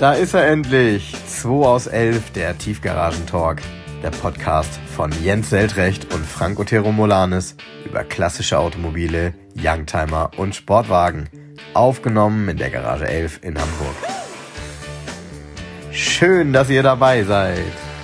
Da ist er endlich. 2 aus 11, der Tiefgaragentalk. Der Podcast von Jens Seltrecht und Frank Otero Molanes über klassische Automobile, Youngtimer und Sportwagen. Aufgenommen in der Garage 11 in Hamburg. Schön, dass ihr dabei seid.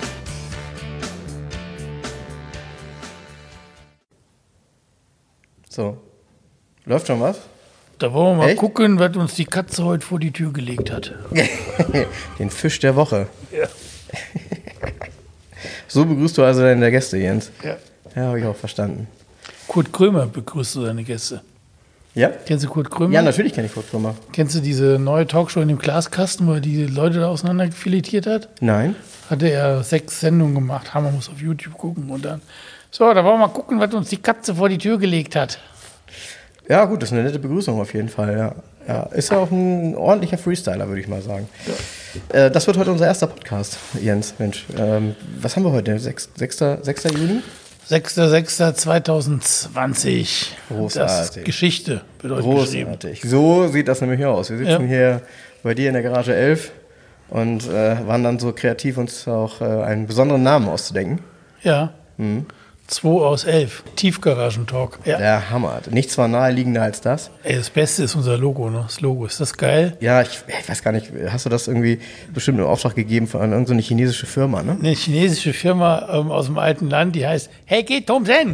So, läuft schon was? Da wollen wir mal gucken, was uns die Katze heute vor die Tür gelegt hat. Den Fisch der Woche. Ja. So begrüßt du also deine Gäste, Jens? Ja. Ja, habe ich auch verstanden. Kurt Krömer begrüßt du seine Gäste. Ja? Kennst du Kurt Krömer? Ja, natürlich kenne ich Kurt Krömer. Kennst du diese neue Talkshow in dem Glaskasten, wo er die Leute da auseinander filetiert hat? Nein. Hatte er 6 Sendungen gemacht. Man muss auf YouTube gucken und dann... So, da wollen wir mal gucken, was uns die Katze vor die Tür gelegt hat. Ja, gut, das ist eine nette Begrüßung auf jeden Fall, ja. Ja, ist ja auch ein ordentlicher Freestyler, würde ich mal sagen. Ja. Das wird heute unser erster Podcast, Jens. Mensch, was haben wir heute? 6. Juni? 6.6.2020. Großartig. Das Geschichte wird heute Großartig. geschrieben. So sieht das nämlich aus. Wir sitzen hier bei dir in der Garage 11 und waren dann so kreativ, uns auch einen besonderen Namen auszudenken. Ja. 2 aus 11. Tiefgaragentalk. Ja. Der Hammer. Nichts war naheliegender als das. Ey, das Beste ist unser Logo, ne? Das Logo, ist das geil? Ja, ich weiß gar nicht, hast du das irgendwie bestimmt in Auftrag gegeben von irgendeine chinesische Firma, ne? Eine chinesische Firma aus dem alten Land, die heißt Heike Thomsen.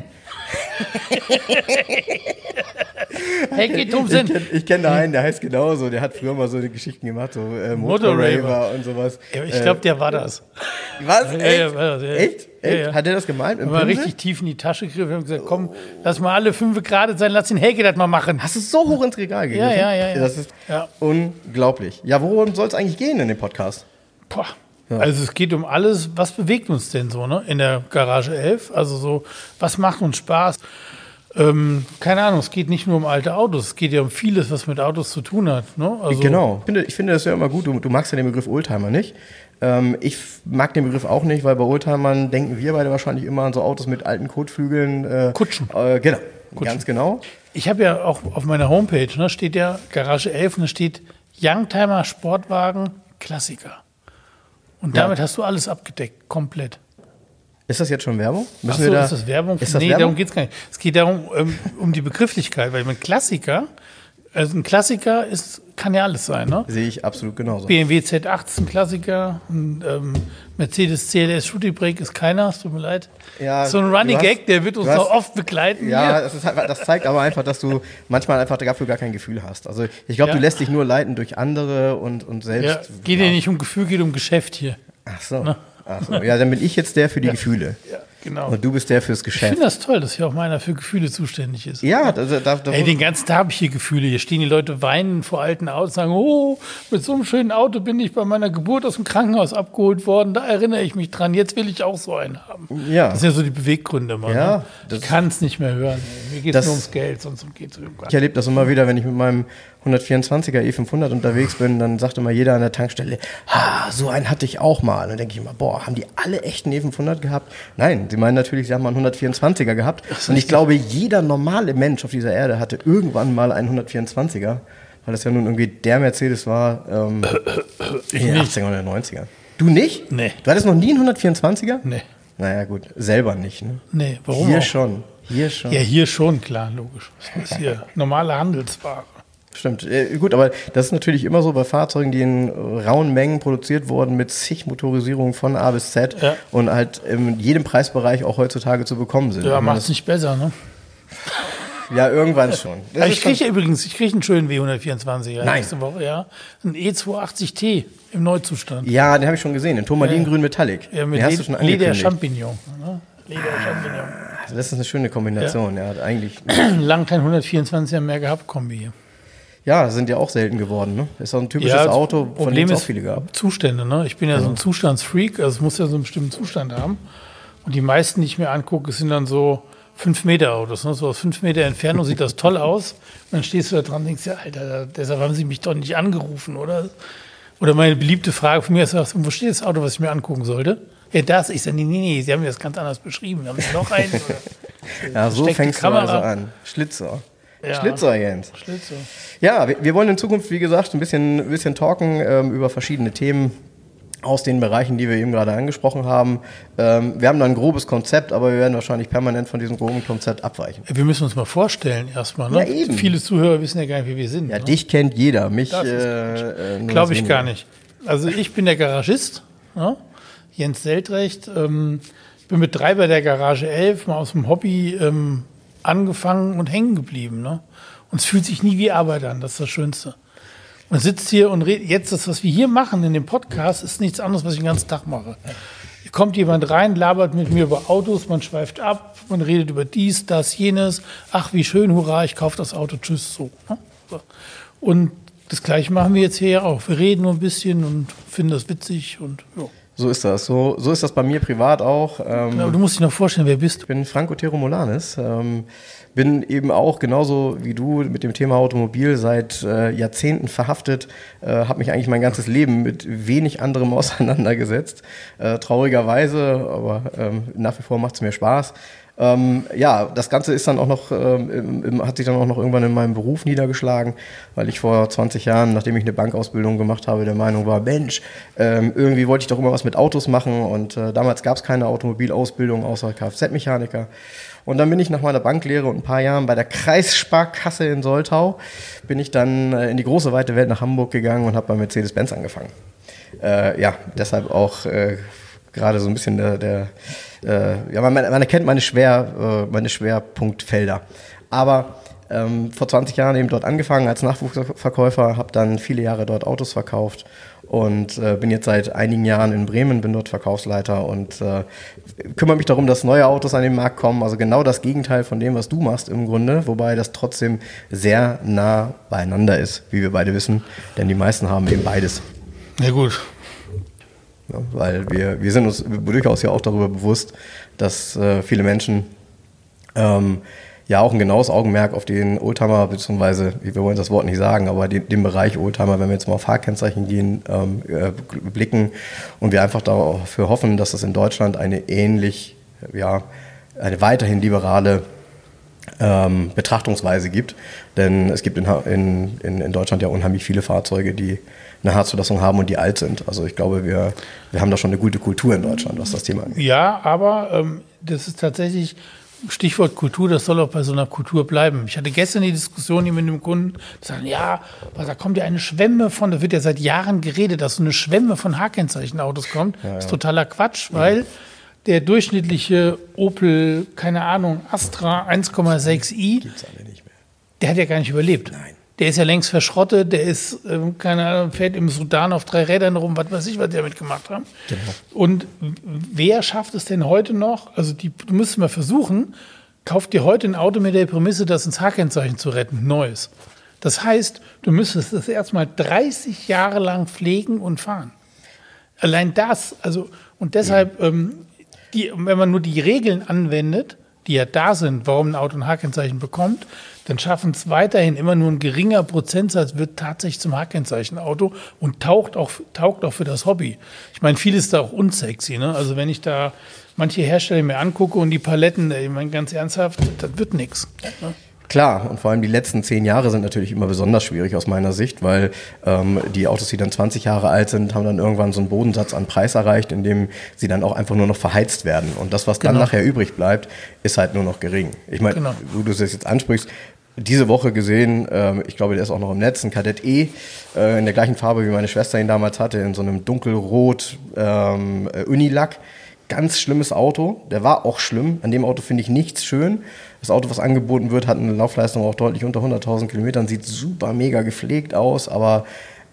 Heike Thomsen. Ich kenn da einen, der heißt genauso. Der hat früher mal so eine Geschichten gemacht, so Motorraver und sowas. Ja, ich glaube, der war das. Was? Ja, Echt? ja, war das, ja. Echt? Ja. Hat der das gemeint? Wir haben richtig tief in die Tasche gegriffen und haben gesagt, komm, lass mal alle 5 gerade sein, lass den Heike das mal machen. Hast du es so hoch ins Regal gegriffen? Ja. Das ist unglaublich. Ja, worum soll es eigentlich gehen in dem Podcast? Boah. Ja. Also es geht um alles, was bewegt uns denn so, ne? In der Garage 11, also so, was macht uns Spaß? Keine Ahnung, es geht nicht nur um alte Autos, es geht ja um vieles, was mit Autos zu tun hat. Ne? Also genau, ich finde das ja immer gut, du magst ja den Begriff Oldtimer nicht. Ich mag den Begriff auch nicht, weil bei Oldtimern denken wir beide wahrscheinlich immer an so Autos mit alten Kotflügeln. Kutschen. Genau, Kutschen. Ganz genau. Ich habe ja auch auf meiner Homepage, ne, steht ja Garage 11 und da steht Youngtimer, Sportwagen, Klassiker. Und damit hast du alles abgedeckt, komplett. Ist das jetzt schon Werbung? Ist das Werbung? Ist das nee, Werbung? Darum geht es gar nicht. Es geht darum, um die Begrifflichkeit, weil ein Klassiker kann ja alles sein, ne? Sehe ich absolut genauso. BMW Z8 ist ein Klassiker, ein Mercedes CLS Shooting Brake ist keiner, es tut mir leid. Ja, so ein Running Gag, der wird uns noch oft begleiten. Ja, das zeigt aber einfach, dass du manchmal einfach dafür gar kein Gefühl hast. Also ich glaube, du lässt dich nur leiten durch andere und selbst. Ja, geht ja nicht um Gefühl, geht um Geschäft hier. Ach so. Ja, dann bin ich jetzt der für die Gefühle. Ja, genau. Und du bist der fürs Geschäft. Ich finde das toll, dass hier auch meiner für Gefühle zuständig ist. Ja, den ganzen Tag habe ich hier Gefühle. Hier stehen die Leute weinen vor alten Autos, sagen, oh, mit so einem schönen Auto bin ich bei meiner Geburt aus dem Krankenhaus abgeholt worden. Da erinnere ich mich dran. Jetzt will ich auch so einen haben. Ja. Das sind ja so die Beweggründe. Mann, ja, ne? Ich kann es nicht mehr hören. Mir geht es nur ums Geld, sonst geht es Ich erlebe das immer wieder, wenn ich mit meinem 124er E500 unterwegs bin, dann sagt immer jeder an der Tankstelle, so einen hatte ich auch mal. Und dann denke ich immer, boah, haben die alle echt einen E500 gehabt? Nein, sie meinen natürlich, sie haben mal einen 124er gehabt. Und ich glaube, jeder normale Mensch auf dieser Erde hatte irgendwann mal einen 124er, weil das ja nun irgendwie der Mercedes war in den 80er oder 90er. Du nicht? Nee. Du hattest noch nie einen 124er? Nee. Naja, gut, selber nicht. Ne? Nee, warum Hier auch? schon. Ja, hier schon, klar, logisch. Das ist hier normale Handelsware. Stimmt, gut, aber das ist natürlich immer so bei Fahrzeugen, die in rauen Mengen produziert wurden, mit zig Motorisierungen von A bis Z und halt in jedem Preisbereich auch heutzutage zu bekommen sind. Ja, macht es nicht besser, ne? Ja, irgendwann schon. Ich kriege einen schönen W124er nächste Woche, ja. Ein E280T im Neuzustand. Ja, den habe ich schon gesehen, in Turmalingrün Metallic. Ja, mit den hast du schon angekündigt. Leder-Champignon. Ne? Leder-Champignon. Das ist eine schöne Kombination, ja eigentlich. Lang kein 124er mehr gehabt, Kombi hier. Ja, sind ja auch selten geworden, ne? Ist auch ein typisches Auto, von dem es auch viele gab. Zustände, ne? Ich bin ja so ein Zustandsfreak, also es muss ja so einen bestimmten Zustand haben. Und die meisten, die ich mir angucke, sind dann so 5-Meter-Autos. Ne? So aus 5 Meter Entfernung sieht das toll aus. Und dann stehst du da dran und denkst, ja, Alter, deshalb haben sie mich doch nicht angerufen, oder? Oder meine beliebte Frage von mir ist, wo steht das Auto, was ich mir angucken sollte? Ja, das. Ich sage, nee, sie haben mir das ganz anders beschrieben. Haben sie noch einen? Ja, so fängst du also an. Schlitzohr. Schlitzer, Jens. Schlitzer. Ja, wir wollen in Zukunft, wie gesagt, ein bisschen talken über verschiedene Themen aus den Bereichen, die wir eben gerade angesprochen haben. Wir haben da ein grobes Konzept, aber wir werden wahrscheinlich permanent von diesem groben Konzept abweichen. Wir müssen uns mal vorstellen erstmal. Ne? Ja, eben. Viele Zuhörer wissen ja gar nicht, wie wir sind. Ja, ne? dich kennt jeder, mich glaube ich gar nicht. Also ich bin der Garagist, ne? Jens Seltrecht. Bin Betreiber der Garage 11, mal aus dem Hobby angefangen und hängen geblieben. Ne? Und es fühlt sich nie wie Arbeit an, das ist das Schönste. Man sitzt hier und redet. Jetzt, das, was wir hier machen in dem Podcast, ist nichts anderes, was ich den ganzen Tag mache. Hier kommt jemand rein, labert mit mir über Autos, man schweift ab, man redet über dies, das, jenes. Ach, wie schön, hurra, ich kaufe das Auto, tschüss, so. Ne? So. Und das Gleiche machen wir jetzt hier ja auch. Wir reden nur ein bisschen und finden das witzig und ja. So ist das. So ist das bei mir privat auch. Aber du musst dich noch vorstellen, wer bist du? Ich bin Franco Teromolanis. Bin eben auch genauso wie du mit dem Thema Automobil seit Jahrzehnten verhaftet. Habe mich eigentlich mein ganzes Leben mit wenig anderem auseinandergesetzt. Traurigerweise, aber nach wie vor macht es mir Spaß. Ja, das Ganze ist dann auch noch, hat sich dann auch noch irgendwann in meinem Beruf niedergeschlagen, weil ich vor 20 Jahren, nachdem ich eine Bankausbildung gemacht habe, der Meinung war, Mensch, irgendwie wollte ich doch immer was mit Autos machen und damals gab es keine Automobilausbildung außer Kfz-Mechaniker. Und dann bin ich nach meiner Banklehre und ein paar Jahren bei der Kreissparkasse in Soltau, bin ich dann in die große weite Welt nach Hamburg gegangen und habe bei Mercedes-Benz angefangen. Ja, deshalb auch gerade so ein bisschen ja, man erkennt meine Schwerpunktfelder. Aber vor 20 Jahren eben dort angefangen als Nachwuchsverkäufer, habe dann viele Jahre dort Autos verkauft und bin jetzt seit einigen Jahren in Bremen, bin dort Verkaufsleiter und kümmere mich darum, dass neue Autos an den Markt kommen. Also genau das Gegenteil von dem, was du machst im Grunde, wobei das trotzdem sehr nah beieinander ist, wie wir beide wissen, denn die meisten haben eben beides. Ja gut. Ja, weil wir sind uns durchaus ja auch darüber bewusst, dass viele Menschen ja auch ein genaues Augenmerk auf den Oldtimer, beziehungsweise, wir wollen das Wort nicht sagen, aber den Bereich Oldtimer, wenn wir jetzt mal auf Fahrkennzeichen gehen, blicken und wir einfach dafür hoffen, dass es in Deutschland eine weiterhin liberale Betrachtungsweise gibt. Denn es gibt in Deutschland ja unheimlich viele Fahrzeuge, die eine Haarzulassung haben und die alt sind. Also ich glaube, wir haben da schon eine gute Kultur in Deutschland, was das Thema angeht. Ja, aber das ist tatsächlich Stichwort Kultur, das soll auch bei so einer Kultur bleiben. Ich hatte gestern die Diskussion hier mit einem Kunden, die sagen, ja, da kommt ja eine Schwemme von, da wird ja seit Jahren geredet, dass so eine Schwemme von H-Kennzeichen-Autos kommt. Ja. Das ist totaler Quatsch, weil der durchschnittliche Opel, keine Ahnung, Astra 1,6i, Gibt's alle nicht mehr. Der hat ja gar nicht überlebt. Nein. Der ist ja längst verschrottet, der ist, keine Ahnung, fährt im Sudan auf 3 Rädern rum, was weiß ich, was die damit gemacht haben. Genau. Und wer schafft es denn heute noch? Also du müsstest mal versuchen, kauf dir heute ein Auto mit der Prämisse, das ins H-Kennzeichen zu retten, neues. Das heißt, du müsstest das erstmal 30 Jahre lang pflegen und fahren. Allein das, also, und deshalb, wenn man nur die Regeln anwendet, die ja da sind, warum ein Auto ein H-Kennzeichen bekommt, dann schaffen es weiterhin immer nur ein geringer Prozentsatz, wird tatsächlich zum H-Kennzeichen-Auto und taugt auch für das Hobby. Ich meine, viel ist da auch unsexy. Ne? Also wenn ich da manche Hersteller mir angucke und die Paletten, ich meine, ganz ernsthaft, das wird nichts. Ne? Klar, und vor allem die letzten 10 Jahre sind natürlich immer besonders schwierig aus meiner Sicht, weil die Autos, die dann 20 Jahre alt sind, haben dann irgendwann so einen Bodensatz an Preis erreicht, in dem sie dann auch einfach nur noch verheizt werden. Und das, was dann nachher übrig bleibt, ist halt nur noch gering. Ich meine, wo du das jetzt ansprichst, diese Woche gesehen, ich glaube, der ist auch noch im Netz, ein Kadett E, in der gleichen Farbe, wie meine Schwester ihn damals hatte, in so einem dunkelrot Unilack. Ganz schlimmes Auto, der war auch schlimm. An dem Auto finde ich nichts schön. Das Auto, was angeboten wird, hat eine Laufleistung auch deutlich unter 100.000 Kilometern, sieht super mega gepflegt aus, aber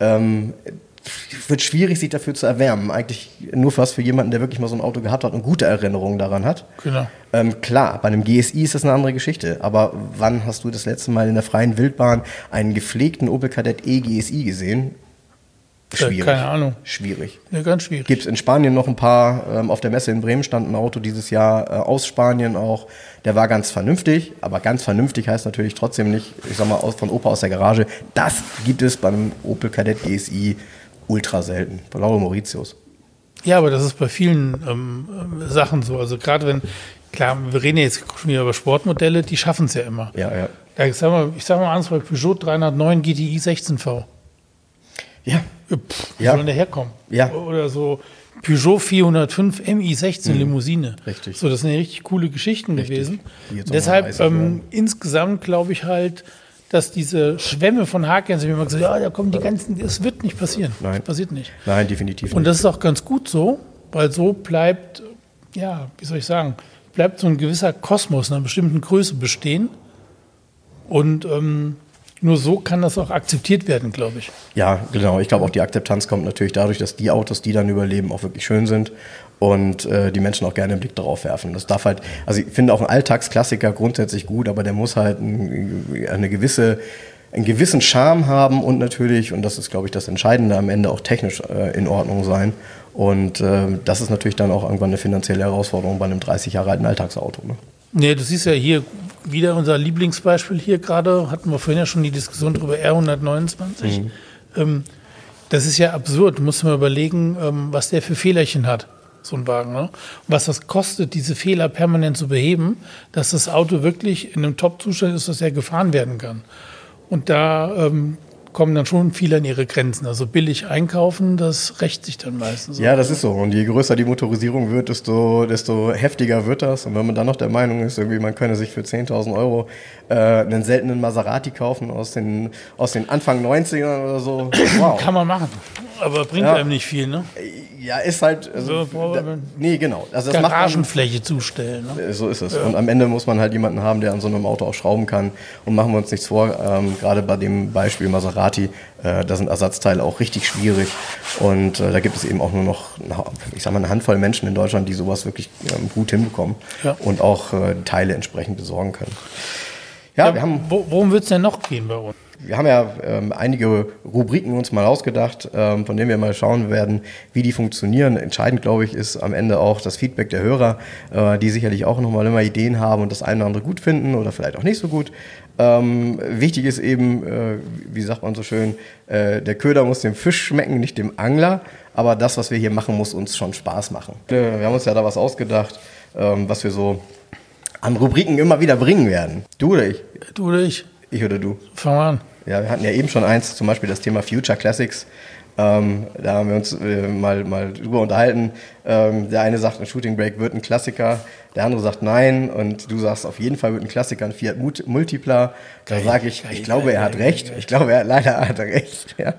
wird schwierig, sich dafür zu erwärmen. Eigentlich nur fast für jemanden, der wirklich mal so ein Auto gehabt hat und gute Erinnerungen daran hat. Genau. Klar, bei einem GSI ist das eine andere Geschichte, aber wann hast du das letzte Mal in der freien Wildbahn einen gepflegten Opel Kadett E GSI gesehen? Schwierig. Keine Ahnung. Schwierig. Ja, ganz schwierig. Gibt es in Spanien noch ein paar, auf der Messe in Bremen stand ein Auto dieses Jahr aus Spanien auch. Der war ganz vernünftig, aber ganz vernünftig heißt natürlich trotzdem nicht, ich sag mal, von Opa aus der Garage. Das gibt es beim Opel Kadett GSI ultra selten. Bei Lauro Mauritius. Ja, aber das ist bei vielen Sachen so. Also gerade wenn, klar, wir reden jetzt schon wieder über Sportmodelle, die schaffen es ja immer. Ja. Ja, ich sag mal eins, bei Peugeot 309 GTI 16V. Ja. Wie soll denn der herkommen? Ja. Oder so Peugeot 405 MI16 Limousine. Richtig. So, das sind ja richtig coole Geschichten gewesen. Die jetzt auch Deshalb noch 30 werden. insgesamt glaube ich halt, dass diese Schwämme von Haargänsen, wie man gesagt hat, ja, da kommen die ganzen, das wird nicht passieren. Nein. Das passiert nicht. Nein, definitiv nicht. Und das ist auch ganz gut so, weil so bleibt, ja, wie soll ich sagen, bleibt so ein gewisser Kosmos einer bestimmten Größe bestehen. Und nur so kann das auch akzeptiert werden, glaube ich. Ja, genau. Ich glaube auch, die Akzeptanz kommt natürlich dadurch, dass die Autos, die dann überleben, auch wirklich schön sind und die Menschen auch gerne einen Blick darauf werfen. Das darf halt, also ich finde auch ein Alltagsklassiker grundsätzlich gut, aber der muss halt einen gewissen Charme haben und natürlich, und das ist, glaube ich, das Entscheidende, am Ende auch technisch in Ordnung sein. Und das ist natürlich dann auch irgendwann eine finanzielle Herausforderung bei einem 30 Jahre alten Alltagsauto. Ne? Nee, du siehst ja hier wieder unser Lieblingsbeispiel hier gerade, hatten wir vorhin ja schon die Diskussion drüber, R129. Das ist ja absurd, du musst mal überlegen, was der für Fehlerchen hat, so ein Wagen. Ne? Und was das kostet, diese Fehler permanent zu beheben, dass das Auto wirklich in einem Top-Zustand ist, dass er gefahren werden kann. Und da kommen dann schon viele an ihre Grenzen. Also billig einkaufen, das rächt sich dann meistens. Ja, das ist so. Und je größer die Motorisierung wird, desto heftiger wird das. Und wenn man dann noch der Meinung ist, irgendwie man könne sich für 10.000 Euro einen seltenen Maserati kaufen aus den Anfang 90ern oder so, wow. Kann man machen, aber bringt einem nicht viel, ne? Ja, ist halt... Also, nee, genau. Also das Garagenfläche zustellen. Ne? So ist es. Ja. Und am Ende muss man halt jemanden haben, der an so einem Auto auch schrauben kann. Und machen wir uns nichts vor, gerade bei dem Beispiel Maserati, da sind Ersatzteile auch richtig schwierig. Und da gibt es eben auch nur noch, ich sag mal, eine Handvoll Menschen in Deutschland, die sowas wirklich gut hinbekommen und auch Teile entsprechend besorgen können. Ja, wir haben... Worum wird es denn noch gehen bei uns? Wir haben ja einige Rubriken uns mal ausgedacht, von denen wir mal schauen werden, wie die funktionieren. Entscheidend, glaube ich, ist am Ende auch das Feedback der Hörer, die sicherlich auch nochmal immer Ideen haben und das eine oder andere gut finden oder vielleicht auch nicht so gut. Wichtig ist eben, wie sagt man so schön, der Köder muss dem Fisch schmecken, nicht dem Angler. Aber das, was wir hier machen, muss uns schon Spaß machen. Wir haben uns ja da was ausgedacht, was wir so an Rubriken immer wieder bringen werden. Du oder ich? Du oder ich? Ich oder du? Fangen wir an. Ja, wir hatten ja eben schon eins, zum Beispiel das Thema Future Classics. Da haben wir uns mal drüber unterhalten. Der eine sagt, ein Shooting Brake wird ein Klassiker, der andere sagt nein und du sagst, auf jeden Fall wird ein Klassiker ein Fiat Multipla. Da sage ich, ich glaube, er hat recht. Ich glaube, er hat recht. Ja.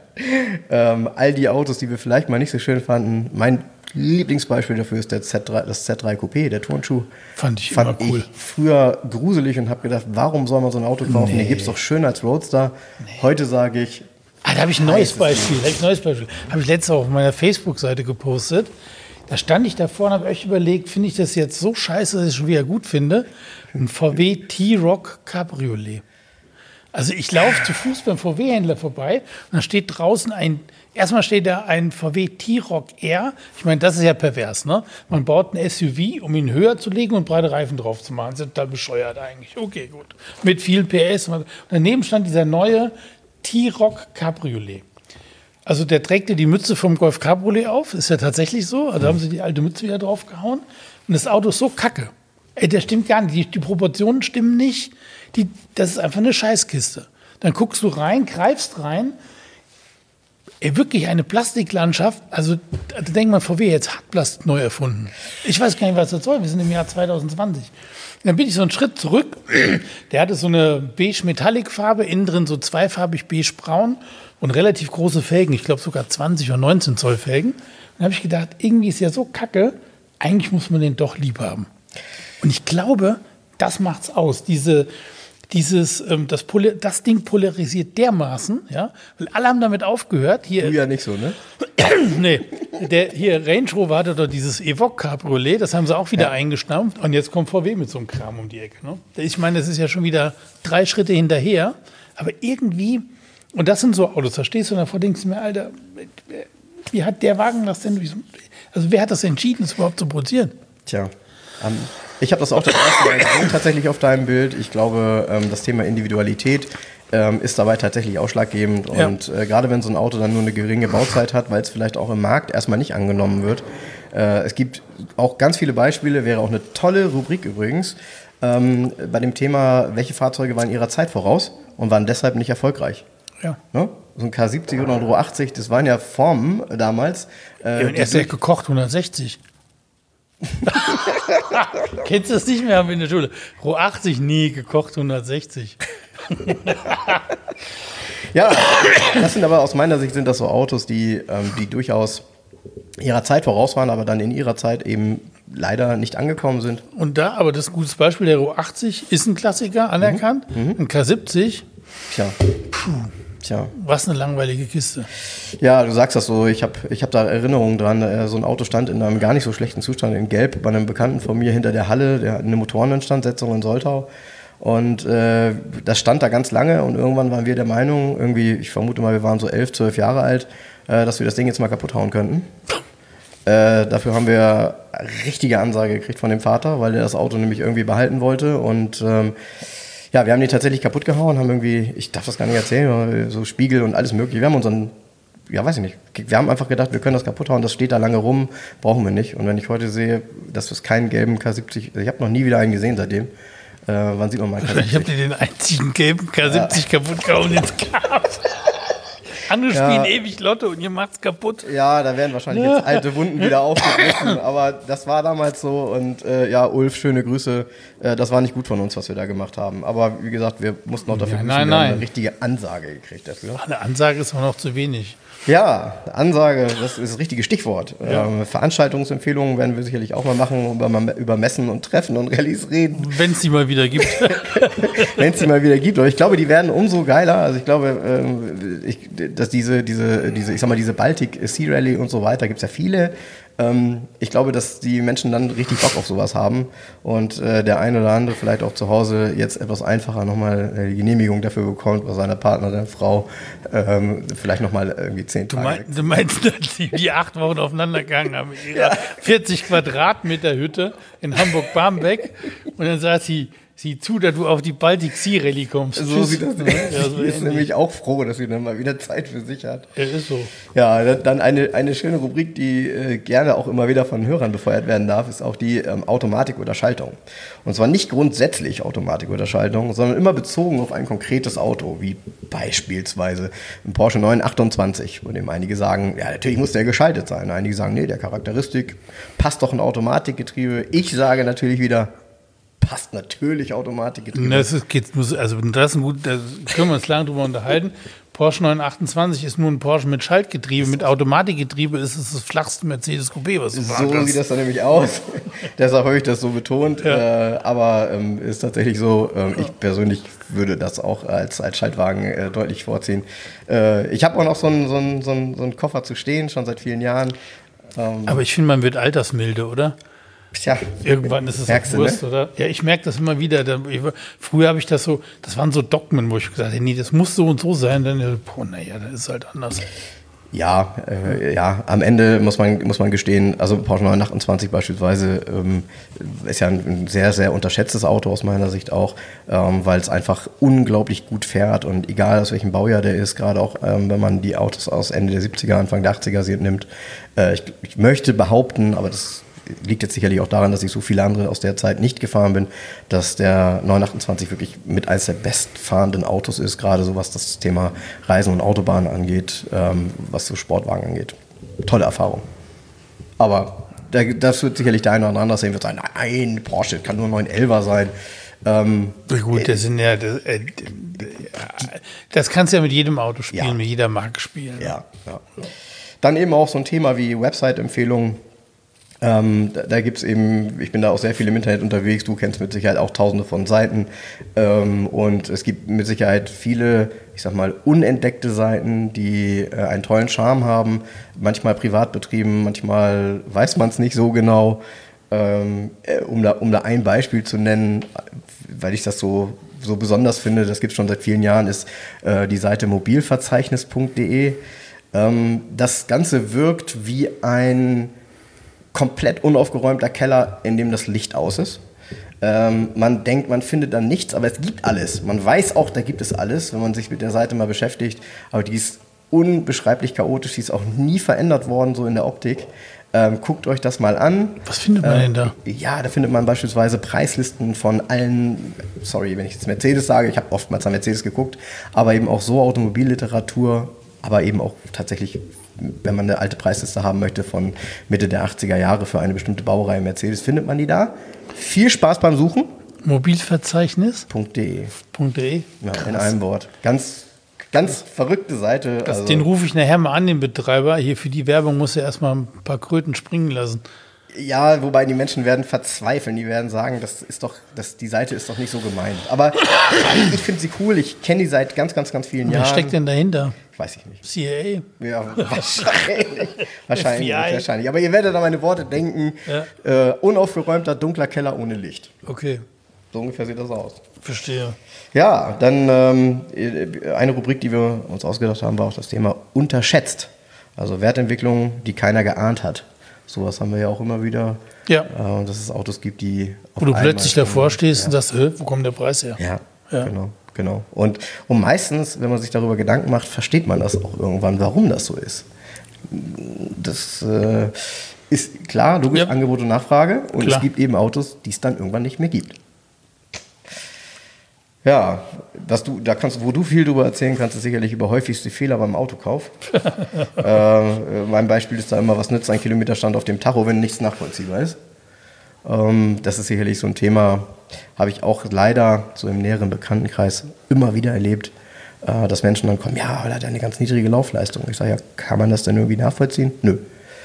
All die Autos, die wir vielleicht mal nicht so schön fanden, mein Lieblingsbeispiel dafür ist das Z3 Coupé, der Turnschuh. Fand ich immer cool. Ich früher gruselig und habe gedacht, warum soll man so ein Auto kaufen? Den gibt es doch schön als Roadster. Heute sage ich... da habe ich ein neues Beispiel. Habe ich letztes Mal auf meiner Facebook-Seite gepostet. Da stand ich davor und habe echt überlegt, finde ich das jetzt so scheiße, dass ich es schon wieder gut finde? Ein VW T-Roc Cabriolet. Also ich laufe zu Fuß beim VW-Händler vorbei und da steht draußen erstmal steht da ein VW T-Roc R. Ich meine, das ist ja pervers, ne? Man baut ein SUV, um ihn höher zu legen und breite Reifen drauf zu machen. Das ist total bescheuert eigentlich. Okay, gut. Mit viel PS. Und daneben stand dieser neue T-Roc Cabriolet. Also der trägt ja die Mütze vom Golf Cabriolet auf, ist ja tatsächlich so. Also haben sie die alte Mütze wieder draufgehauen. Und das Auto ist so kacke. Ey, der stimmt gar nicht. Die Proportionen stimmen nicht. Das ist einfach eine Scheißkiste. Dann guckst du rein, greifst rein. Ey, wirklich eine Plastiklandschaft. Also da denkt man, VW jetzt hat Plastik neu erfunden. Ich weiß gar nicht, was das soll. Wir sind im Jahr 2020. Dann bin ich so einen Schritt zurück. Der hatte so eine beige-Metallic-Farbe, innen drin so zweifarbig beige-braun und relativ große Felgen. Ich glaube sogar 20 oder 19 Zoll Felgen. Dann habe ich gedacht, irgendwie ist ja so kacke, eigentlich muss man den doch lieb haben. Und ich glaube, das macht's aus. Das Ding polarisiert dermaßen, ja, weil alle haben damit aufgehört. Hier, du ja nicht so, ne? Nee, hier Range Rover hatte doch dieses Evoque Cabriolet, das haben sie auch wieder eingestampft und jetzt kommt VW mit so einem Kram um die Ecke. Ne? Ich meine, das ist ja schon wieder 3 Schritte hinterher, aber irgendwie, und das sind so Autos, da stehst du davor, denkst du mir, Alter, wie hat der Wagen das denn, also wer hat das entschieden, das überhaupt zu produzieren? Tja, ich habe das auch das erste Mal gesehen, tatsächlich auf deinem Bild. Ich glaube, das Thema Individualität ist dabei tatsächlich ausschlaggebend. Ja. Und gerade wenn so ein Auto dann nur eine geringe Bauzeit hat, weil es vielleicht auch im Markt erstmal nicht angenommen wird. Es gibt auch ganz viele Beispiele, wäre auch eine tolle Rubrik übrigens, bei dem Thema, welche Fahrzeuge waren ihrer Zeit voraus und waren deshalb nicht erfolgreich. Ja. Ne? So ein K70 oder ein Ro 80, das waren ja Formen damals. Und erst gekocht 160. Kennst du das nicht mehr in der Schule? Ro 80 nie, gekocht 160. Ja, das sind aber aus meiner Sicht sind das so Autos, die durchaus ihrer Zeit voraus waren, aber dann in ihrer Zeit eben leider nicht angekommen sind. Und da, aber das ist ein gutes Beispiel, der Ro 80 ist ein Klassiker, anerkannt. Ein K70, Tja. was eine langweilige Kiste. Ja, du sagst das so, ich hab da Erinnerungen dran. So ein Auto stand in einem gar nicht so schlechten Zustand in Gelb bei einem Bekannten von mir hinter der Halle, der hat eine Motoreninstandsetzung in Soltau. Und das stand da ganz lange und irgendwann waren wir der Meinung, irgendwie, ich vermute mal, wir waren so 11, 12 Jahre alt, dass wir das Ding jetzt mal kaputt hauen könnten. Dafür haben wir richtige Ansage gekriegt von dem Vater, weil der das Auto nämlich irgendwie behalten wollte. Und ja, wir haben die tatsächlich kaputt gehauen, haben irgendwie, ich darf das gar nicht erzählen, so Spiegel und alles mögliche. Wir haben unseren, ja weiß ich nicht, wir haben einfach gedacht, wir können das kaputt hauen, das steht da lange rum, brauchen wir nicht. Und wenn ich heute sehe, dass es keinen gelben K70, ich habe noch nie wieder einen gesehen seitdem. Wann sieht man mal K70? Ich habe dir den einzigen gelben K70 kaputt gehauen, den es gab. Andere spielen ewig Lotto und ihr macht's kaputt. Ja, da werden wahrscheinlich jetzt alte Wunden wieder aufgegriffen, aber das war damals so und ja, Ulf, schöne Grüße. Das war nicht gut von uns, was wir da gemacht haben. Aber wie gesagt, wir mussten auch dafür nein. wir haben eine richtige Ansage gekriegt dafür. Eine Ansage ist auch noch zu wenig. Ja, Ansage, das ist das richtige Stichwort. Ja. Veranstaltungsempfehlungen werden wir sicherlich auch mal machen, über Messen und Treffen und Rallyes reden. Wenn es die mal wieder gibt. Wenn es die mal wieder gibt. Aber ich glaube, die werden umso geiler. Also ich glaube, dass diese Baltic Sea Rally und so weiter, gibt es ja viele. Ich glaube, dass die Menschen dann richtig Bock auf sowas haben und der eine oder andere vielleicht auch zu Hause jetzt etwas einfacher nochmal die Genehmigung dafür bekommt, bei seiner Partnerin, Frau, vielleicht nochmal irgendwie 10 Tage. Du meinst, dass die 8 Wochen aufeinander gegangen haben mit ihrer 40 Quadratmeter Hütte in Hamburg-Barmbek und dann sagt sie, sieh zu, dass du auf die Baltic Sea Rally kommst. So sieht das nicht. Ja, so sie ist nämlich auch froh, dass sie dann mal wieder Zeit für sich hat. Ja, ist so. Ja, dann eine schöne Rubrik, die gerne auch immer wieder von Hörern befeuert werden darf, ist auch die Automatik oder Schaltung. Und zwar nicht grundsätzlich Automatik oder Schaltung, sondern immer bezogen auf ein konkretes Auto, wie beispielsweise ein Porsche 928, bei dem einige sagen, ja, natürlich muss der geschaltet sein. Einige sagen, nee, der Charakteristik passt doch ein Automatikgetriebe. Ich sage natürlich wieder, passt natürlich Automatikgetriebe. Da können wir uns lange drüber unterhalten. Porsche 928 ist nur ein Porsche mit Schaltgetriebe. Mit Automatikgetriebe ist es das flachste Mercedes Coupé, was du fahren kannst. So sieht das dann nämlich aus. Deshalb habe ich das so betont. Ja. Aber ist tatsächlich so, ich persönlich würde das auch als Schaltwagen deutlich vorziehen. Ich habe auch noch so einen Koffer zu stehen, schon seit vielen Jahren. Aber ich finde, man wird altersmilde, oder? Tja, irgendwann ist es auch Wurst, ne? Oder? Ja, ich merke das immer wieder. Früher habe ich das so, das waren so Dogmen, wo ich gesagt habe, nee, das muss so und so sein. Dann, naja, das ist halt anders. Ja, am Ende muss man gestehen, also Porsche 928 beispielsweise ist ja ein sehr, sehr unterschätztes Auto aus meiner Sicht auch, weil es einfach unglaublich gut fährt und egal aus welchem Baujahr der ist, gerade auch wenn man die Autos aus Ende der 70er, Anfang der 80er nimmt. Ich möchte behaupten, aber das liegt jetzt sicherlich auch daran, dass ich so viele andere aus der Zeit nicht gefahren bin, dass der 928 wirklich mit eines der bestfahrenden Autos ist, gerade so was das Thema Reisen und Autobahnen angeht, was so Sportwagen angeht. Tolle Erfahrung. Aber das wird sicherlich der eine oder andere sehen, wird sagen, nein, Porsche kann nur 911er sein. Gut, das kannst du ja mit jedem Auto spielen, mit jeder Marke spielen. Ja. Dann eben auch so ein Thema wie Website-Empfehlungen. Da gibt es eben, ich bin da auch sehr viel im Internet unterwegs, du kennst mit Sicherheit auch tausende von Seiten und es gibt mit Sicherheit viele, ich sag mal, unentdeckte Seiten, die einen tollen Charme haben, manchmal privat betrieben, manchmal weiß man es nicht so genau. Um da ein Beispiel zu nennen, weil ich das so besonders finde, das gibt es schon seit vielen Jahren, ist die Seite mobilverzeichnis.de. Das Ganze wirkt wie ein komplett unaufgeräumter Keller, in dem das Licht aus ist. Man denkt, man findet da nichts, aber es gibt alles. Man weiß auch, da gibt es alles, wenn man sich mit der Seite mal beschäftigt. Aber die ist unbeschreiblich chaotisch, die ist auch nie verändert worden, so in der Optik. Guckt euch das mal an. Was findet man denn da? Ja, da findet man beispielsweise Preislisten von allen, sorry, wenn ich jetzt Mercedes sage, ich habe oftmals an Mercedes geguckt, aber eben auch so Automobilliteratur, aber eben auch tatsächlich, wenn man eine alte Preisliste haben möchte von Mitte der 80er Jahre für eine bestimmte Baureihe Mercedes, findet man die da. Viel Spaß beim Suchen. Mobilverzeichnis.de. Ja, in einem Wort. Ganz verrückte Seite. Den rufe ich nachher mal an, den Betreiber. Hier für die Werbung muss er erstmal ein paar Kröten springen lassen. Ja, wobei die Menschen werden verzweifeln. Die werden sagen, die Seite ist doch nicht so gemeint. Aber ich finde sie cool. Ich kenne die seit ganz vielen Jahren. Wer steckt denn dahinter? Weiß ich nicht. CIA? Ja, wahrscheinlich. Aber ihr werdet an meine Worte denken. Ja. Unaufgeräumter, dunkler Keller ohne Licht. Okay. So ungefähr sieht das aus. Verstehe. Ja, dann eine Rubrik, die wir uns ausgedacht haben, war auch das Thema unterschätzt. Also Wertentwicklung, die keiner geahnt hat. Sowas haben wir ja auch immer wieder. Ja. Dass es Autos gibt, die... Wo du plötzlich davor stehst und sagst, wo kommt der Preis her? Ja. Genau. Und meistens, wenn man sich darüber Gedanken macht, versteht man das auch irgendwann, warum das so ist. Das ist klar, logisch, Angebot und Nachfrage. Und es gibt eben Autos, die es dann irgendwann nicht mehr gibt. Ja, wo du viel drüber erzählen kannst, ist sicherlich über häufigste Fehler beim Autokauf. Mein Beispiel ist da immer, was nützt ein Kilometerstand auf dem Tacho, wenn nichts nachvollziehbar ist. Das ist sicherlich so ein Thema, habe ich auch leider so im näheren Bekanntenkreis immer wieder erlebt, dass Menschen dann kommen, ja, aber der hat ja eine ganz niedrige Laufleistung. Ich sage, ja, kann man das denn irgendwie nachvollziehen? Nö.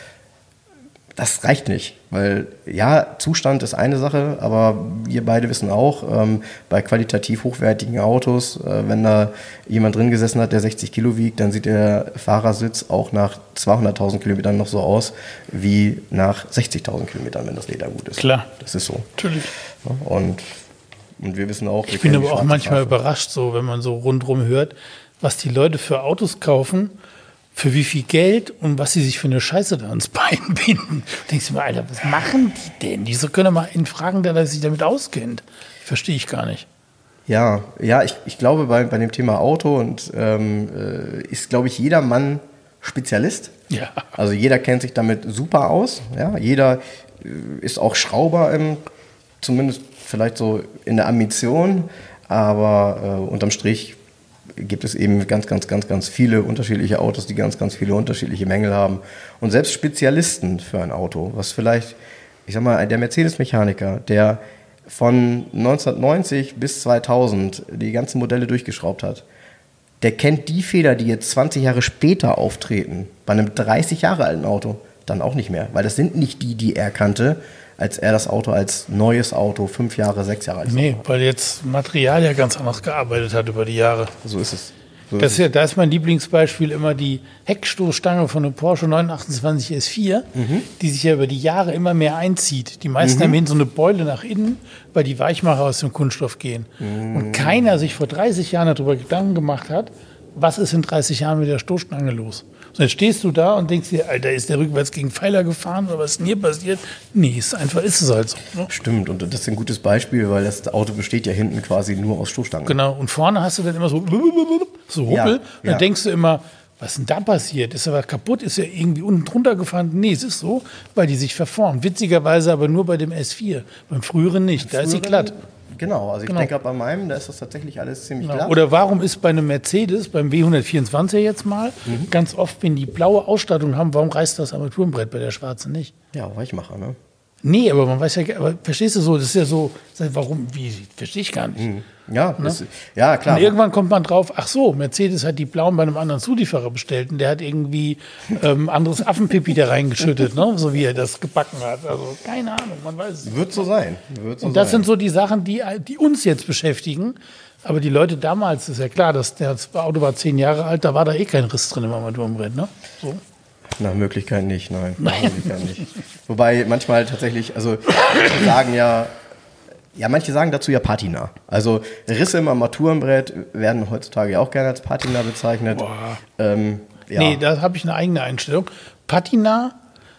Das reicht nicht, weil ja, Zustand ist eine Sache, aber wir beide wissen auch, bei qualitativ hochwertigen Autos, wenn da jemand drin gesessen hat, der 60 Kilo wiegt, dann sieht der Fahrersitz auch nach 200.000 Kilometern noch so aus wie nach 60.000 Kilometern, wenn das Leder gut ist. Klar. Das ist so. Natürlich. Und wir wissen auch... Ich bin aber auch manchmal überrascht, so, wenn man so rundherum hört, was die Leute für Autos kaufen, für wie viel Geld und was sie sich für eine Scheiße da ans Bein binden. Du denkst mir, Alter, was machen die denn? Die können mal einen fragen, der sich damit auskennt. Verstehe ich gar nicht. Ja, ich glaube, bei dem Thema Auto und ist, glaube ich, jeder Mann Spezialist. Ja. Also jeder kennt sich damit super aus. Ja? Jeder ist auch Schrauber, zumindest vielleicht so in der Ambition, aber unterm Strich gibt es eben ganz viele unterschiedliche Autos, die ganz viele unterschiedliche Mängel haben. Und selbst Spezialisten für ein Auto, was vielleicht, ich sag mal, der Mercedes-Mechaniker, der von 1990 bis 2000 die ganzen Modelle durchgeschraubt hat, der kennt die Fehler, die jetzt 20 Jahre später auftreten, bei einem 30 Jahre alten Auto, dann auch nicht mehr. Weil das sind nicht die er kannte, als er das Auto als neues Auto 5 Jahre, 6 Jahre alt. Nee, weil jetzt Material ja ganz anders gearbeitet hat über die Jahre. So ist es. Da ist mein Lieblingsbeispiel immer die Heckstoßstange von einem Porsche 928 S4, die sich ja über die Jahre immer mehr einzieht. Die meisten haben hinten so eine Beule nach innen, weil die Weichmacher aus dem Kunststoff gehen. Und keiner sich vor 30 Jahren darüber Gedanken gemacht hat, was ist in 30 Jahren mit der Stoßstange los? Und jetzt stehst du da und denkst dir, Alter, ist der rückwärts gegen Pfeiler gefahren oder was ist denn hier passiert? Nee, ist es halt so. Ne? Stimmt, und das ist ein gutes Beispiel, weil das Auto besteht ja hinten quasi nur aus Stoßstangen. Genau, und vorne hast du dann immer so Huppel. Ja, und dann denkst du immer, was ist denn da passiert? Ist aber kaputt? Ist ja irgendwie unten drunter gefahren? Nee, es ist so, weil die sich verformt. Witzigerweise aber nur bei dem S4. Beim früheren nicht, da ist sie glatt. Genau, also ich denke, bei meinem, da ist das tatsächlich alles ziemlich glatt. Oder warum ist bei einem Mercedes, beim W124 jetzt mal, ganz oft, wenn die blaue Ausstattung haben, warum reißt das Armaturenbrett bei der schwarzen nicht? Ja, Weichmacher, ne? Nee, aber man weiß ja, aber verstehst du so, das ist ja so, warum, wie, verstehe ich gar nicht. Ja, ja, klar. Und irgendwann kommt man drauf, ach so, Mercedes hat die blauen bei einem anderen Zulieferer bestellt und der hat irgendwie anderes Affenpipi da reingeschüttet, ne? So wie er das gebacken hat. Also keine Ahnung, man weiß es nicht. Wird so sein. Und das sind so die Sachen, die uns jetzt beschäftigen. Aber die Leute damals, ist ja klar, das Auto war 10 Jahre alt, da war da eh kein Riss drin im Armaturenbrett, ne? So. Nach Möglichkeit nicht, nein. Nach Möglichkeit nicht. Wobei manchmal tatsächlich, also manche sagen dazu ja Patina. Also Risse im Armaturenbrett werden heutzutage ja auch gerne als Patina bezeichnet. Nee, da habe ich eine eigene Einstellung. Patina,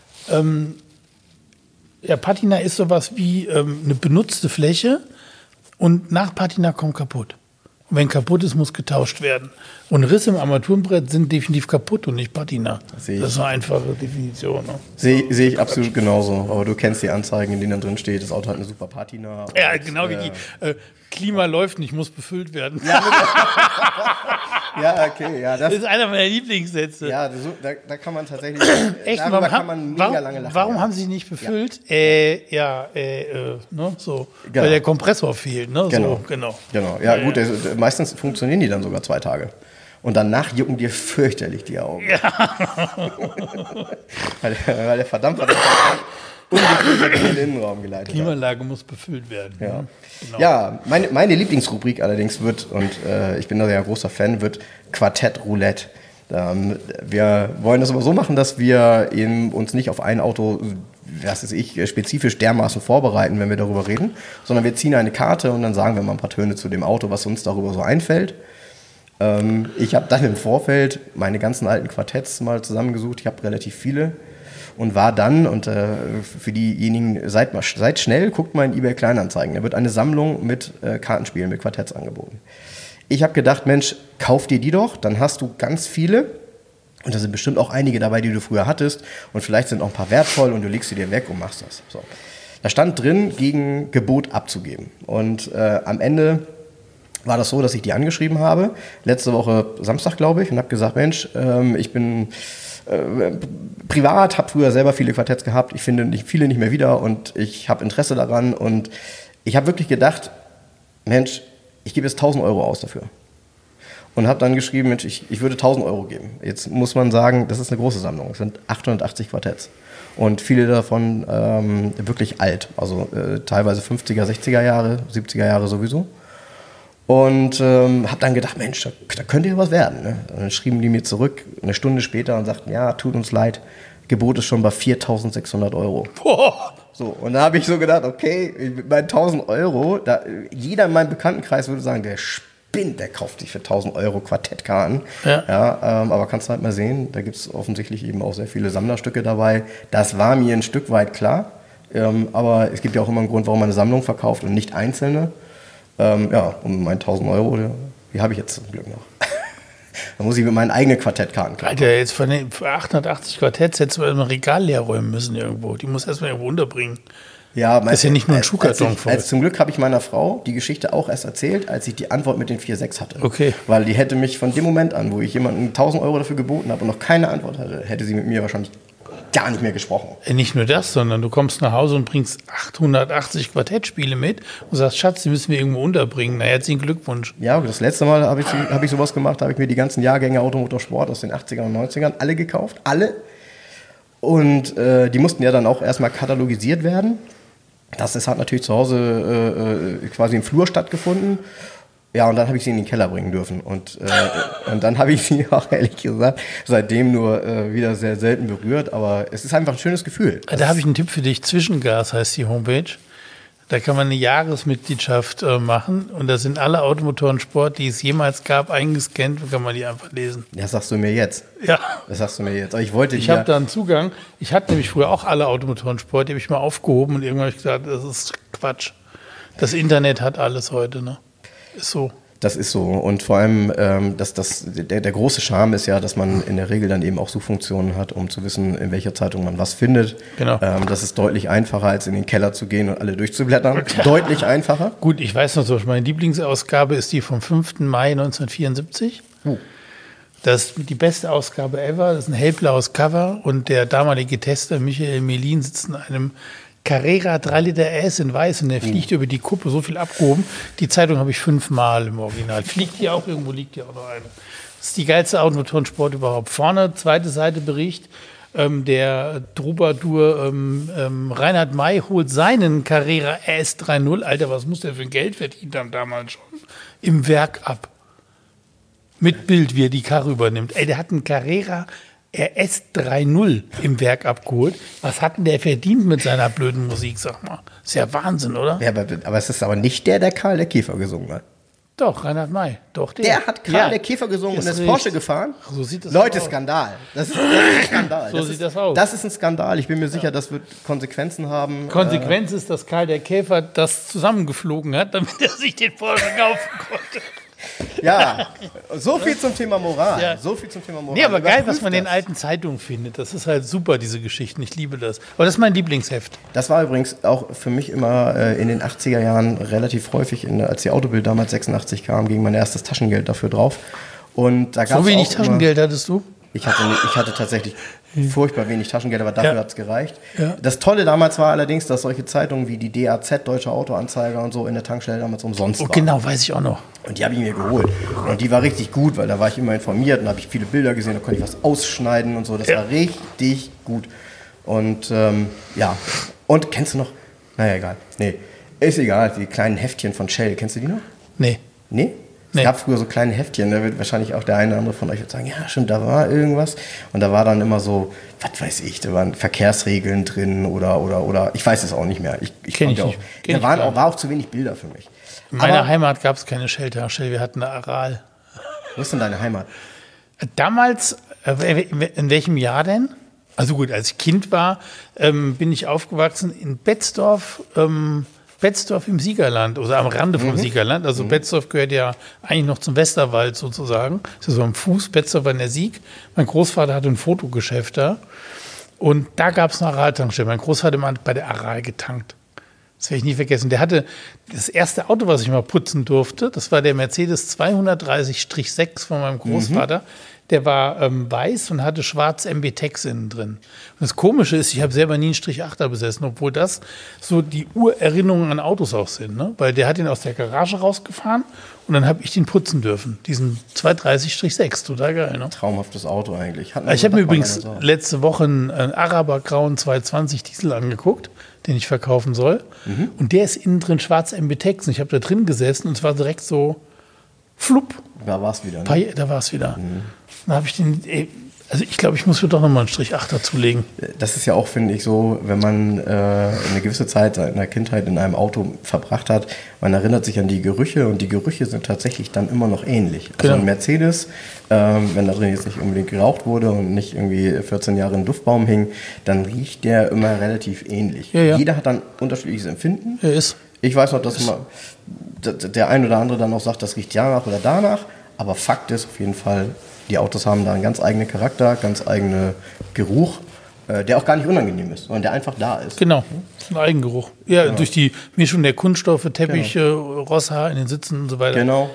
Patina ist sowas wie eine benutzte Fläche und nach Patina kommt kaputt. Und wenn kaputt ist, muss getauscht werden. Und Risse im Armaturenbrett sind definitiv kaputt und nicht Patina. Das ist eine einfache Definition. Ne? Sehe ich absolut genauso. Aber du kennst die Anzeigen, in denen dann drin steht, das Auto hat eine super Patina. Ja, genau wie die Klima läuft nicht, muss befüllt werden. Ja, okay. Ja, das ist einer meiner Lieblingssätze. Ja, da kann man tatsächlich, echt, kann man mega lange lachen. Warum haben sie nicht befüllt? Ne, so. Genau. Weil der Kompressor fehlt. Ne? Genau. So, genau. Ja, gut, meistens funktionieren die dann sogar 2 Tage. Und danach jucken dir fürchterlich die Augen. Ja. weil der Verdampfer ungefähr in den Innenraum geleitet hat. Klimaanlage muss befüllt werden. Ja, genau. Ja, meine Lieblingsrubrik allerdings wird, und ich bin da ja großer Fan, wird Quartett Roulette. Wir wollen das aber so machen, dass wir eben uns nicht auf ein Auto, spezifisch dermaßen vorbereiten, wenn wir darüber reden, sondern wir ziehen eine Karte und dann sagen wir mal ein paar Töne zu dem Auto, was uns darüber so einfällt. Ich habe dann im Vorfeld meine ganzen alten Quartetts mal zusammengesucht. Ich habe relativ viele und war dann, und für diejenigen, seid schnell, guckt mal in eBay Kleinanzeigen. Da wird eine Sammlung mit Kartenspielen, mit Quartetts angeboten. Ich habe gedacht, Mensch, kauf dir die doch, dann hast du ganz viele. Und da sind bestimmt auch einige dabei, die du früher hattest. Und vielleicht sind auch ein paar wertvoll und du legst sie dir weg und machst das. So. Da stand drin, gegen Gebot abzugeben. Und am Ende war das so, dass ich die angeschrieben habe, letzte Woche Samstag, glaube ich, und habe gesagt, Mensch, ich bin privat, habe früher selber viele Quartetts gehabt, ich finde viele nicht mehr wieder und ich habe Interesse daran und ich habe wirklich gedacht, Mensch, ich gebe jetzt 1.000 Euro aus dafür. Und habe dann geschrieben, Mensch, ich würde 1.000 Euro geben. Jetzt muss man sagen, das ist eine große Sammlung, es sind 880 Quartetts. Und viele davon wirklich alt, also teilweise 50er, 60er Jahre, 70er Jahre sowieso. Und habe dann gedacht, Mensch, da könnte ja was werden. Ne? Dann schrieben die mir zurück, eine Stunde später, und sagten, ja, tut uns leid, Gebot ist schon bei 4.600 Euro. Boah. So, und da habe ich so gedacht, okay, bei 1.000 Euro, jeder in meinem Bekanntenkreis würde sagen, der spinnt, der kauft sich für 1.000 Euro Quartettkarten. Ja, aber kannst du halt mal sehen, da gibt es offensichtlich eben auch sehr viele Sammlerstücke dabei. Das war mir ein Stück weit klar, aber es gibt ja auch immer einen Grund, warum man eine Sammlung verkauft und nicht einzelne. Um meine 1.000 Euro, die habe ich jetzt zum Glück noch. Da muss ich mit meinen eigenen Quartettkarten kaufen. Alter, jetzt für 880 Quartetts hättest du ein Regal leer räumen müssen irgendwo. Die muss erstmal irgendwo unterbringen. Ja, das ist ja nicht nur ein Schuhkarton voll. Zum Glück habe ich meiner Frau die Geschichte auch erst erzählt, als ich die Antwort mit den 4,6 hatte. Okay. Weil die hätte mich von dem Moment an, wo ich jemanden 1.000 Euro dafür geboten habe und noch keine Antwort hatte, hätte sie mit mir wahrscheinlich gar nicht mehr gesprochen. Nicht nur das, sondern du kommst nach Hause und bringst 880 Quartettspiele mit und sagst, Schatz, die müssen wir irgendwo unterbringen. Na, herzlichen Glückwunsch. Ja, das letzte Mal habe ich sowas gemacht, habe ich mir die ganzen Jahrgänge Automotorsport aus den 80ern und 90ern alle gekauft, alle. Und die mussten ja dann auch erstmal katalogisiert werden. Das hat natürlich zu Hause quasi im Flur stattgefunden. Ja, und dann habe ich sie in den Keller bringen dürfen. Und dann habe ich sie auch, ehrlich gesagt, seitdem nur wieder sehr selten berührt. Aber es ist einfach ein schönes Gefühl. Da habe ich einen Tipp für dich. Zwischengas heißt die Homepage. Da kann man eine Jahresmitgliedschaft machen. Und da sind alle Automotoren-Sport, die es jemals gab, eingescannt. Und kann man die einfach lesen. Das sagst du mir jetzt. Ja. Das sagst du mir jetzt. Aber ich habe da einen Zugang. Ich hatte nämlich früher auch alle Automotoren-Sport. Die habe ich mal aufgehoben. Und irgendwann habe ich gesagt, das ist Quatsch. Das Internet hat alles heute, ne? Ist so. Das ist so. Und vor allem, der große Charme ist ja, dass man in der Regel dann eben auch Suchfunktionen hat, um zu wissen, in welcher Zeitung man was findet. Genau. Das ist deutlich einfacher, als in den Keller zu gehen und alle durchzublättern. Deutlich einfacher. Gut, ich weiß noch so, meine Lieblingsausgabe ist die vom 5. Mai 1974. Das ist die beste Ausgabe ever. Das ist ein hellblaues Cover. Und der damalige Tester Michael Melin sitzt in einem Carrera 3 Liter S in weiß und der fliegt über die Kuppe, so viel abgehoben. Die Zeitung habe ich 5-mal im Original. Fliegt hier auch irgendwo, liegt hier auch noch eine. Das ist die geilste Automotorensport überhaupt. Vorne, zweite Seite Bericht, der Troubadour Reinhard May holt seinen Carrera S 3.0. Alter, was muss der für ein Geld verdient haben damals schon? Im Werk ab. Mit Bild, wie er die Karre übernimmt. Ey, der hat einen Carrera RS 3.0 im Werk abgeholt. Was hat denn der verdient mit seiner blöden Musik, sag mal? Ist ja Wahnsinn, oder? Ja, aber es ist aber nicht der Karl der Käfer gesungen hat. Doch, Reinhard May. Doch, der hat Karl der Käfer gesungen und ist Porsche gefahren. So sieht das Leute, aus. Skandal. Das ist ein Skandal. So sieht das aus. Das ist ein Skandal. Ich bin mir sicher, das wird Konsequenzen haben. Konsequenz ist, dass Karl der Käfer das zusammengeflogen hat, damit er sich den Porsche kaufen konnte. Ja, so viel zum Thema Moral. Ja. So viel zum Thema Moral. Nee, aber geil, was Überprüft man in das. alten Zeitungen findet. Das ist halt super, diese Geschichten. Ich liebe das. Aber das ist mein Lieblingsheft. Das war übrigens auch für mich immer in den 80er Jahren relativ häufig, als die Autobild damals 86 kam, ging mein erstes Taschengeld dafür drauf. Und da gab's So wenig auch Taschengeld hattest du? Ich hatte tatsächlich furchtbar wenig Taschengeld, aber dafür Ja. hat es gereicht. Ja. Das Tolle damals war allerdings, dass solche Zeitungen wie die DAZ, Deutsche Autoanzeiger und so in der Tankstelle damals umsonst waren. Genau, weiß ich auch noch. Und die habe ich mir geholt. Und die war richtig gut, weil da war ich immer informiert und habe ich viele Bilder gesehen, da konnte ich was ausschneiden und so. Das war richtig gut. Und ja, und kennst du noch? Naja, egal. Nee, ist egal. Die kleinen Heftchen von Shell, kennst du die noch? Nee. Nee? Nee. Es gab früher so kleine Heftchen, da wird wahrscheinlich auch der eine oder andere von euch jetzt sagen, ja stimmt, da war irgendwas. Und da war dann immer so, was weiß ich, da waren Verkehrsregeln drin oder ich weiß es auch nicht mehr. Kenn ich auch. nicht. Kenn Da ich waren gar auch, war auch zu wenig Bilder für mich. In meiner Aber, Heimat gab es keine Shell, wir hatten eine Aral. wo ist denn deine Heimat? Damals, in welchem Jahr denn? Also gut, als ich Kind war, bin ich aufgewachsen in Betzdorf, Betzdorf im Siegerland, oder am Rande vom Siegerland. Also Betzdorf gehört ja eigentlich noch zum Westerwald sozusagen. Das ist so am Fuß, Betzdorf war in der Sieg. Mein Großvater hatte ein Fotogeschäft da. Und da gab es eine Aral-Tankstelle. Mein Großvater hat bei der Aral getankt. Das werde ich nie vergessen. Der hatte das erste Auto, was ich mal putzen durfte. Das war der Mercedes 230-6 von meinem Großvater. Der war weiß und hatte schwarz MB-Tex innen drin. Und das Komische ist, ich habe selber nie einen Strich 8er besessen, obwohl das so die Urerinnerungen an Autos auch sind. Ne? Weil der hat ihn aus der Garage rausgefahren und dann habe ich den putzen dürfen. Diesen 230-6, total geil. Ne? Traumhaftes Auto eigentlich. Ich habe mir übrigens letzte Woche einen Araber grauen 220 Diesel angeguckt, den ich verkaufen soll. Und der ist innen drin schwarz MB-Tex. Und ich habe da drin gesessen und es war direkt so flupp. Da war es wieder. Ne? Da war es wieder. Dann habe ich den, also ich glaube, ich muss mir doch nochmal einen Strich 8 dazulegen. Das ist ja auch, finde ich, so, wenn man eine gewisse Zeit in der Kindheit in einem Auto verbracht hat, man erinnert sich an die Gerüche und die Gerüche sind tatsächlich dann immer noch ähnlich. Also ein Mercedes, wenn da drin jetzt nicht unbedingt geraucht wurde und nicht irgendwie 14 Jahre im Duftbaum hing, dann riecht der immer relativ ähnlich. Ja, ja. Jeder hat dann unterschiedliches Empfinden. Ja, ist. Ich weiß noch, dass der ein oder andere dann auch sagt, das riecht danach oder danach, aber Fakt ist auf jeden Fall, die Autos haben da einen ganz eigenen Charakter, ganz eigenen Geruch, der auch gar nicht unangenehm ist, sondern der einfach da ist. Genau, das ist ein Eigengeruch. Ja, durch die Mischung der Kunststoffe, Teppiche, Rosshaar in den Sitzen und so weiter. Genau.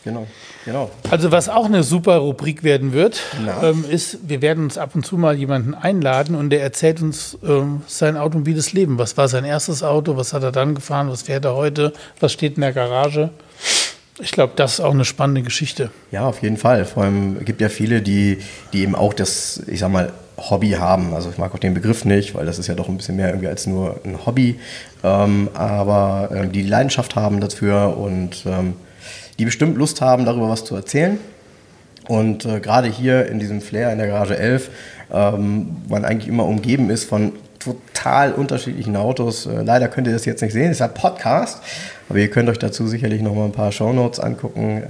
Also was auch eine super Rubrik werden wird, ist, wir werden uns ab und zu mal jemanden einladen und der erzählt uns sein automobiles Leben. Was war sein erstes Auto, was hat er dann gefahren, was fährt er heute, was steht in der Garage. Ich glaube, das ist auch eine spannende Geschichte. Ja, auf jeden Fall. Vor allem gibt ja viele, die eben auch das, ich sag mal, Hobby haben. Also ich mag auch den Begriff nicht, weil das ist ja doch ein bisschen mehr irgendwie als nur ein Hobby. Aber die Leidenschaft haben dafür und die bestimmt Lust haben, darüber was zu erzählen. Und gerade hier in diesem Flair in der Garage 11, man eigentlich immer umgeben ist von total unterschiedlichen Autos. Leider könnt ihr das jetzt nicht sehen, es ist ein Podcast, aber ihr könnt euch dazu sicherlich noch mal ein paar Shownotes angucken.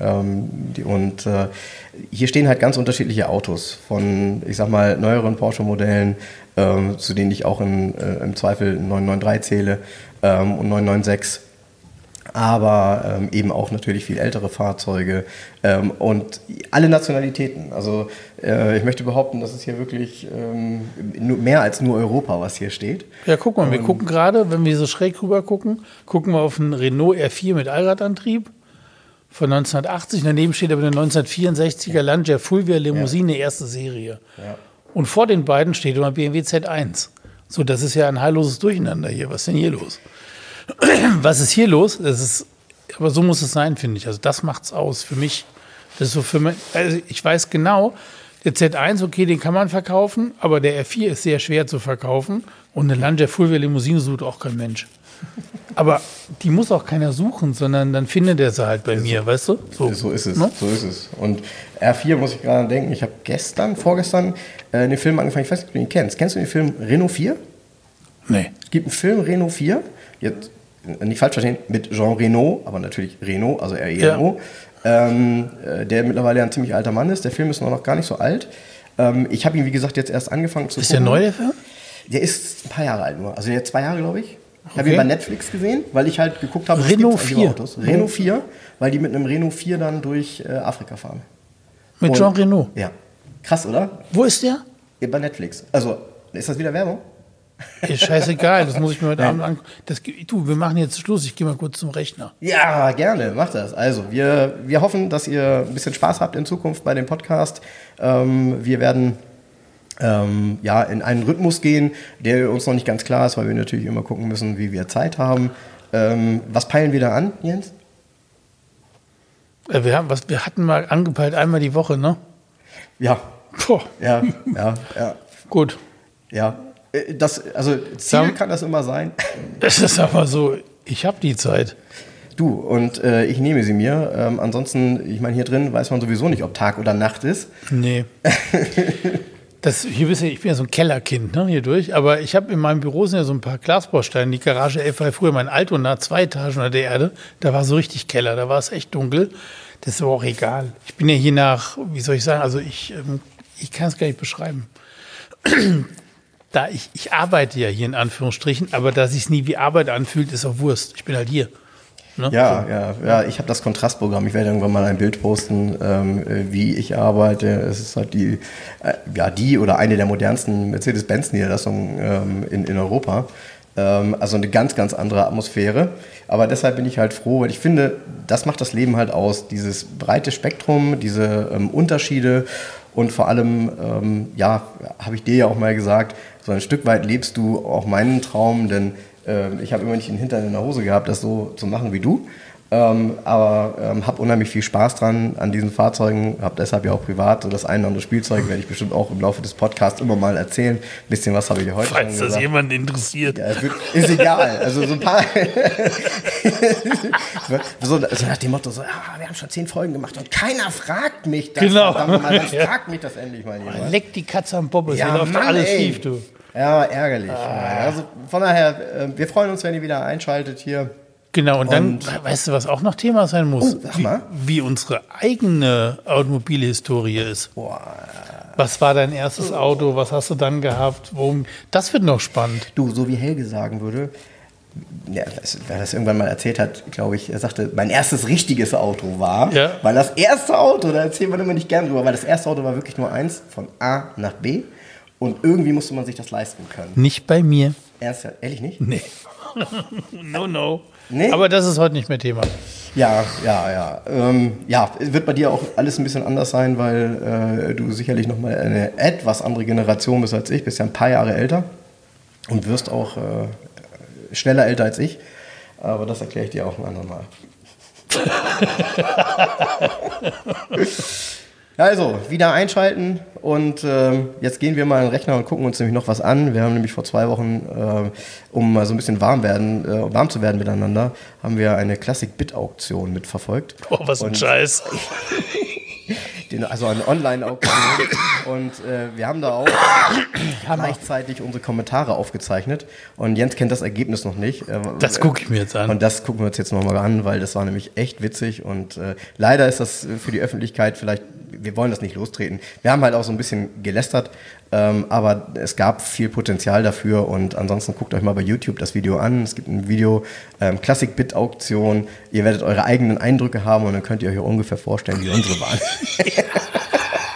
Hier stehen halt ganz unterschiedliche Autos, von, ich sag mal, neueren Porsche-Modellen, zu denen ich auch im Zweifel 993 zähle und 996. Aber eben auch natürlich viel ältere Fahrzeuge und alle Nationalitäten. Also ich möchte behaupten, das ist hier wirklich mehr als nur Europa, was hier steht. Ja, guck mal, wir gucken gerade, wenn wir so schräg rüber gucken wir auf einen Renault R4 mit Allradantrieb von 1980. Daneben steht aber eine 1964er Lancia Fulvia Limousine, erste Serie. Ja. Und vor den beiden steht immer BMW Z1. So, das ist ja ein heilloses Durcheinander hier. Was ist denn hier los? Was ist hier los? Aber so muss es sein, finde ich. Also das macht's aus für mich. Das ist so für mich, also ich weiß genau, der Z1, okay, den kann man verkaufen, aber der R4 ist sehr schwer zu verkaufen und eine Lancia Fulvia Limousine sucht auch kein Mensch. Aber die muss auch keiner suchen, sondern dann findet er sie halt bei mir, weißt du? So ist es, ne? So ist es. Und R4 muss ich gerade denken, ich habe vorgestern den Film angefangen, ich weiß nicht, ob du ihn kennst. Kennst du den Film Renault 4? Nee. Es gibt einen Film Renault 4, jetzt nicht falsch verstehen, mit Jean Reno, aber natürlich Renault, also R-E-N-O, der mittlerweile ein ziemlich alter Mann ist. Der Film ist noch gar nicht so alt. Ich habe ihn, wie gesagt, jetzt erst angefangen zu gucken. Ist der neu, der Film? Der ist ein paar Jahre alt nur. Also der hat 2 Jahre, glaube ich. Ich habe ihn bei Netflix gesehen, weil ich halt geguckt habe, Renault gibt's 4. Autos. Renault 4, weil die mit einem Renault 4 dann durch Afrika fahren. Mit Jean Renault. Ja. Krass, oder? Wo ist der? Ja, bei Netflix. Also, ist das wieder Werbung? Ist scheißegal, das muss ich mir heute Abend angucken. Du, wir machen jetzt Schluss, ich gehe mal kurz zum Rechner. Ja, gerne, macht das. Also, wir hoffen, dass ihr ein bisschen Spaß habt in Zukunft bei dem Podcast. Wir werden in einen Rhythmus gehen, der uns noch nicht ganz klar ist, weil wir natürlich immer gucken müssen, wie wir Zeit haben. Was peilen wir da an, Jens? Wir hatten mal angepeilt, einmal die Woche, ne? Ja. Boah. Ja. Gut. Ja. Ziel kann das immer sein. Das ist aber so, ich habe die Zeit. Du, und ich nehme sie mir. Ansonsten, ich meine, hier drin weiß man sowieso nicht, ob Tag oder Nacht ist. Nee. Ich bin ja so ein Kellerkind, ne, hier durch. Aber ich habe in meinem Büro sind ja so ein paar Glasbausteine. Die Garage 11 war früher mein Altona, 2 Etagen unter der Erde. Da war so richtig Keller, da war es echt dunkel. Das ist aber auch egal. Ich bin ja hier wie soll ich sagen, also ich kann es gar nicht beschreiben. Ich arbeite ja hier in Anführungsstrichen, aber da sich nie wie Arbeit anfühlt, ist auch Wurst. Ich bin halt hier. Ne? Ja, ich habe das Kontrastprogramm. Ich werde irgendwann mal ein Bild posten, wie ich arbeite. Es ist halt die oder eine der modernsten Mercedes-Benz-Niederlassungen in Europa. Also eine ganz, ganz andere Atmosphäre. Aber deshalb bin ich halt froh, weil ich finde, das macht das Leben halt aus. Dieses breite Spektrum, diese Unterschiede und vor allem, habe ich dir ja auch mal gesagt, so ein Stück weit lebst du auch meinen Traum, denn ich habe immer nicht den Hintern in der Hose gehabt, das so zu machen wie du. Aber habe unheimlich viel Spaß dran an diesen Fahrzeugen, habe deshalb ja auch privat so das eine oder andere Spielzeug, werde ich bestimmt auch im Laufe des Podcasts immer mal erzählen. Ein bisschen was habe ich heute Falls schon gesagt. das jemanden interessiert. Ja, ist egal, also so ein paar... so nach dem Motto, wir haben schon 10 Folgen gemacht und keiner fragt mich das. Genau. Dann fragt mich das endlich mal jemand. Leck die Katze am Bobbes, Ja, hier läuft Mann, alles ey. schief, du. Ja, ärgerlich. Also von daher, wir freuen uns, wenn ihr wieder einschaltet hier. Genau, und dann, weißt du, was auch noch Thema sein muss? Oh, sag mal. Wie unsere eigene Automobilhistorie ist. Boah. Was war dein erstes Auto? Was hast du dann gehabt? Das wird noch spannend. Du, so wie Helge sagen würde, ja, wer das irgendwann mal erzählt hat, glaube ich, er sagte, mein erstes richtiges Auto war, Ja. weil das erste Auto, da erzählt man immer nicht gern drüber, weil das erste Auto war wirklich nur eins, von A nach B und irgendwie musste man sich das leisten können. Nicht bei mir. Ehrlich nicht? Nee. No. Nee? Aber das ist heute nicht mehr Thema. Ja. Wird bei dir auch alles ein bisschen anders sein, weil du sicherlich nochmal eine etwas andere Generation bist als ich, bist ja ein paar Jahre älter und wirst auch schneller älter als ich. Aber das erkläre ich dir auch ein andermal. Also, wieder einschalten und jetzt gehen wir mal in den Rechner und gucken uns nämlich noch was an. Wir haben nämlich vor 2 Wochen, um mal so ein bisschen warm zu werden miteinander, haben wir eine Classic-Bit-Auktion mitverfolgt. Boah, was ein Scheiß. Also eine Online-Auktion. Und wir haben da auch gleichzeitig unsere Kommentare aufgezeichnet. Und Jens kennt das Ergebnis noch nicht. Das gucke ich mir jetzt an. Und das gucken wir uns jetzt nochmal an, weil das war nämlich echt witzig. Und leider ist das für die Öffentlichkeit vielleicht, wir wollen das nicht lostreten. Wir haben halt auch so ein bisschen gelästert, aber es gab viel Potenzial dafür. Und ansonsten guckt euch mal bei YouTube das Video an. Es gibt ein Video, Classic-Bit-Auktion. Ihr werdet eure eigenen Eindrücke haben und dann könnt ihr euch auch ungefähr vorstellen, wie unsere waren.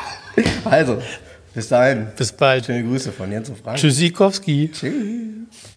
Also, bis dahin. Bis bald. Schöne Grüße von Jens und Frank. Tschüssikowski. Tschüss.